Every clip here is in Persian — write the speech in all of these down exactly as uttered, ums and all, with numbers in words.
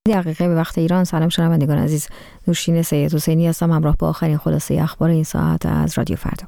دقیقه به وقت ایران. سلام شنوندگان عزیز، نوشین سید حسینی هستم، همراه با آخرین خلاصه اخبار این ساعت از رادیو فردا.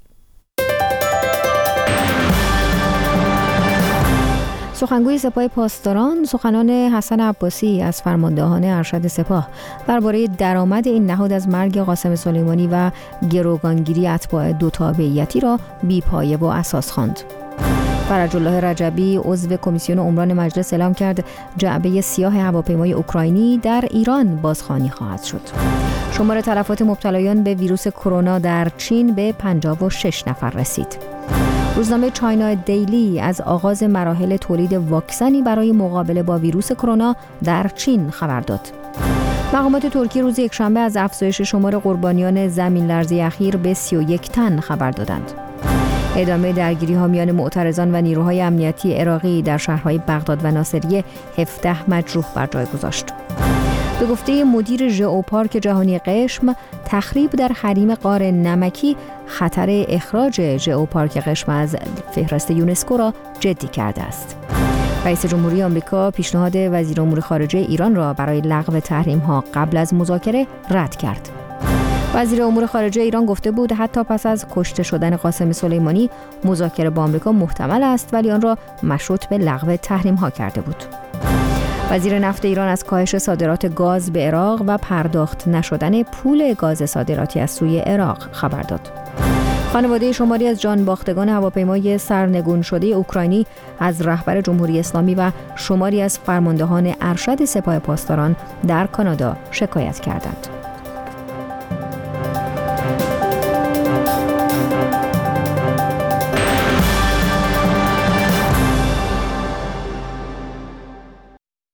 سخنگوی سپاه پاسداران سخنان حسن عباسی از فرماندهان ارشد سپاه درباره درآمد این نهاد از مرگ قاسم سلیمانی و گروگانگیری اتباع دو تابعیتی را بی‌پایه و اساس خواند. فرج الله رجبی عضو کمیسیون عمران مجلس اعلام کرد جعبه سیاه هواپیمای اوکراینی در ایران بازخوانی خواهد شد. شمار تلفات مبتلایان به ویروس کرونا در چین به پنجاه و شش نفر رسید. روزنامه چاینا دیلی از آغاز مراحل تولید واکسنی برای مقابله با ویروس کرونا در چین خبر داد. مقامات ترکیه روز یکشنبه از افزایش شمار قربانیان زمین لرزه اخیر به سی و یک تن خبر دادند. ادامه درگیری‌ها میان معترضان و نیروهای امنیتی عراقی در شهرهای بغداد و ناصریه هفده مجروح بر جای گذاشت. به گفته مدیر ژئوپارک جهانی قشم، تخریب در حریم غار نمکی خطر اخراج ژئوپارک قشم از فهرست یونسکو را جدی کرده است. رئیس جمهوری آمریکا پیشنهاد وزیر امور خارجه ایران را برای لغو تحریم‌ها قبل از مذاکره رد کرد. وزیر امور خارجه ایران گفته بود حتی پس از کشته شدن قاسم سلیمانی مذاکره با آمریکا محتمل است، ولی آن را مشروط به لغو تحریم‌ها کرده بود. وزیر نفت ایران از کاهش صادرات گاز به عراق و پرداخت نشدن پول گاز صادراتی از سوی عراق خبر داد. خانواده شماری از جانباختگان هواپیمای سرنگون شده اوکراینی از رهبر جمهوری اسلامی و شماری از فرماندهان ارشد سپاه پاسداران در کانادا شکایت کردند.